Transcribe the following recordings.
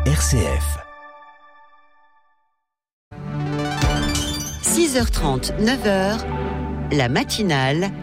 RCF. 6h30, 9h, la matinale.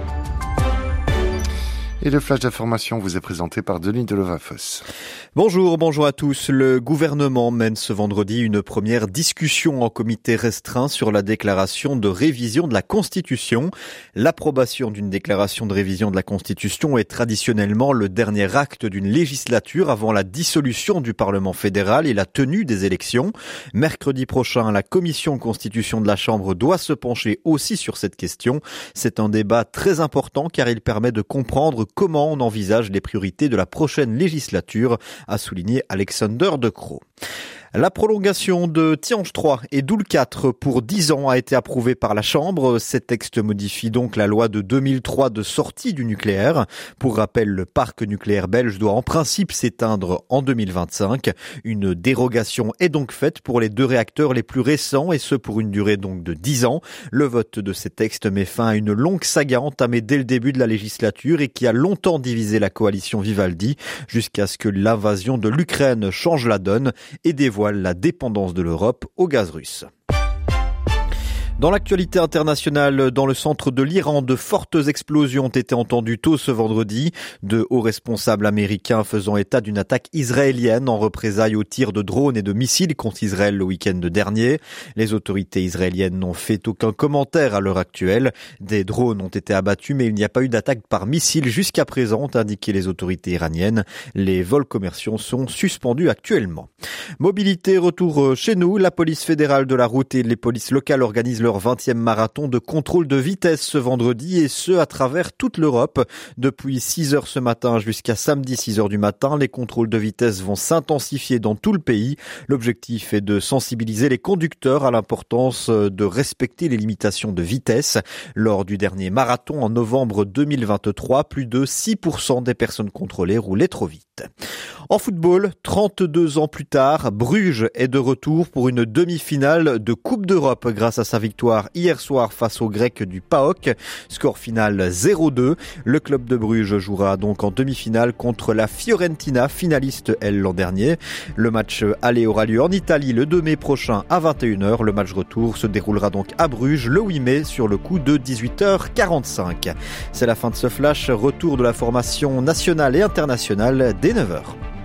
Et le flash d'information vous est présenté par Denis Delovafos. Bonjour à tous. Le gouvernement mène ce vendredi une première discussion en comité restreint sur la déclaration de révision de la Constitution. L'approbation d'une déclaration de révision de la Constitution est traditionnellement le dernier acte d'une législature avant la dissolution du Parlement fédéral et la tenue des élections. Mercredi prochain, la commission constitution de la Chambre doit se pencher aussi sur cette question. C'est un débat très important car il permet de comprendre comment on envisage les priorités de la prochaine législature, a souligné Alexander De Croo. La prolongation de Tihange 3 et Doel 4 pour 10 ans a été approuvée par la Chambre. Ces textes modifient donc la loi de 2003 de sortie du nucléaire. Pour rappel, le parc nucléaire belge doit en principe s'éteindre en 2025. Une dérogation est donc faite pour les 2 réacteurs les plus récents et ce pour une durée donc de 10 ans. Le vote de ces textes met fin à une longue saga entamée dès le début de la législature et qui a longtemps divisé la coalition Vivaldi jusqu'à ce que l'invasion de l'Ukraine change la donne et dévoile la dépendance de l'Europe au gaz russe. Dans l'actualité internationale, dans le centre de l'Iran, de fortes explosions ont été entendues tôt ce vendredi. De hauts responsables américains faisant état d'une attaque israélienne en représailles aux tirs de drones et de missiles contre Israël le week-end dernier. Les autorités israéliennes n'ont fait aucun commentaire à l'heure actuelle. Des drones ont été abattus, mais il n'y a pas eu d'attaque par missile jusqu'à présent, ont indiqué les autorités iraniennes. Les vols commerciaux sont suspendus actuellement. Mobilité, retour chez nous. La police fédérale de la route et les polices locales organisent leur 20e marathon de contrôle de vitesse ce vendredi et ce à travers toute l'Europe. Depuis 6h ce matin jusqu'à samedi 6h du matin, les contrôles de vitesse vont s'intensifier dans tout le pays. L'objectif est de sensibiliser les conducteurs à l'importance de respecter les limitations de vitesse. Lors du dernier marathon en novembre 2023, plus de 6% des personnes contrôlées roulaient trop vite. En football, 32 ans plus tard, Bruges est de retour pour une demi-finale de Coupe d'Europe grâce à sa victoire hier soir face aux Grecs du PAOK. Score final 0-2. Le club de Bruges jouera donc en demi-finale contre la Fiorentina, finaliste elle l'an dernier. Le match aller aura lieu en Italie le 2 mai prochain à 21h. Le match retour se déroulera donc à Bruges le 8 mai sur le coup de 18h45. C'est la fin de ce flash. Retour de la formation nationale et internationale dès 9h.